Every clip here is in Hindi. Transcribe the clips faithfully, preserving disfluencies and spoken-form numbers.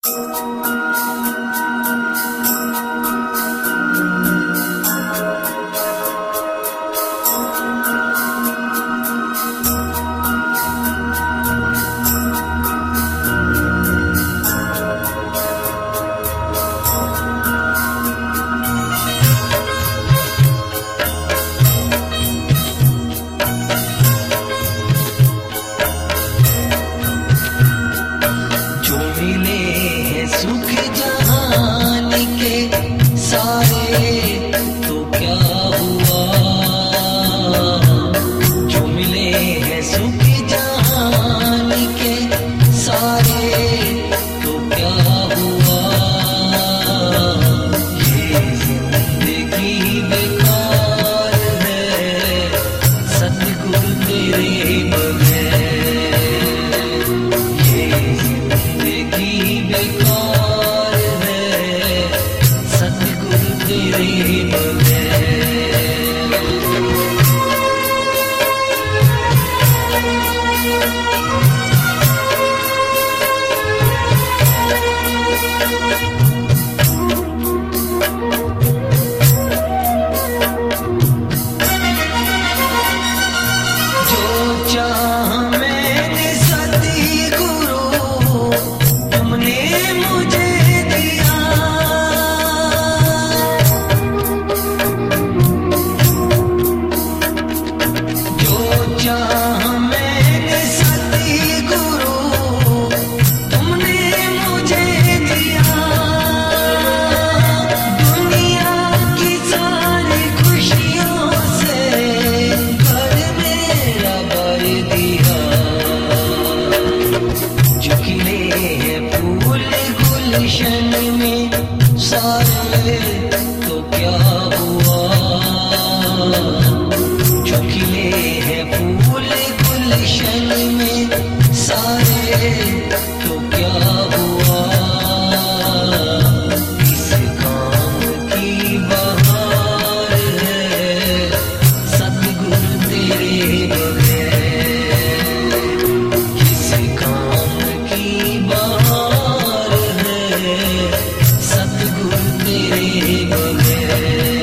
सतगुरु तेरे बगैर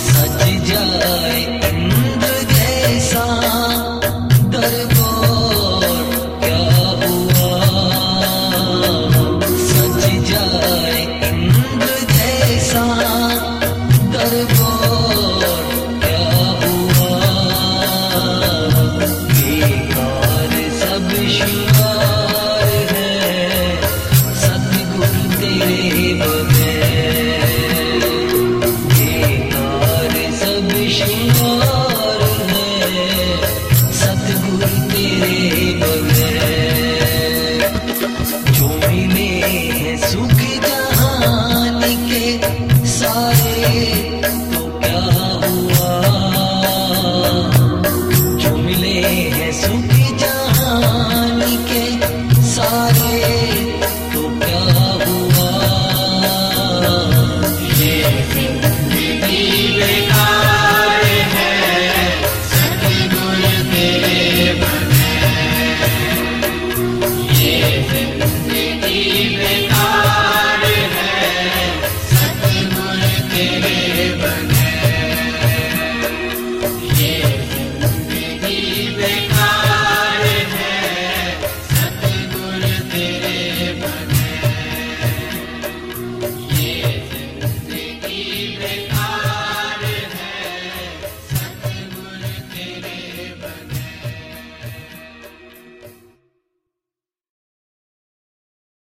सज जाए इंद्र जैसा दरबार क्या हुआ, सज जाए इंद्र जैसा दरबार क्या हुआ। बेकार सब श्रृंगार है सतगुरु तेरे बगैर, बेकार सब श्रृंगार है सतगुरु तेरे बगैर। जो मिले हैं सुख जहान के सारे तो क्या हुआ, जो मिले हैं सुख जहान के सारे तो क्या हुआ। ये जिंदगी बेकार है सतगुरु तेरे बगैर, ये जिंदगी बेकार है सतगुरु तेरे बगैर, ये जिंदगी बेकार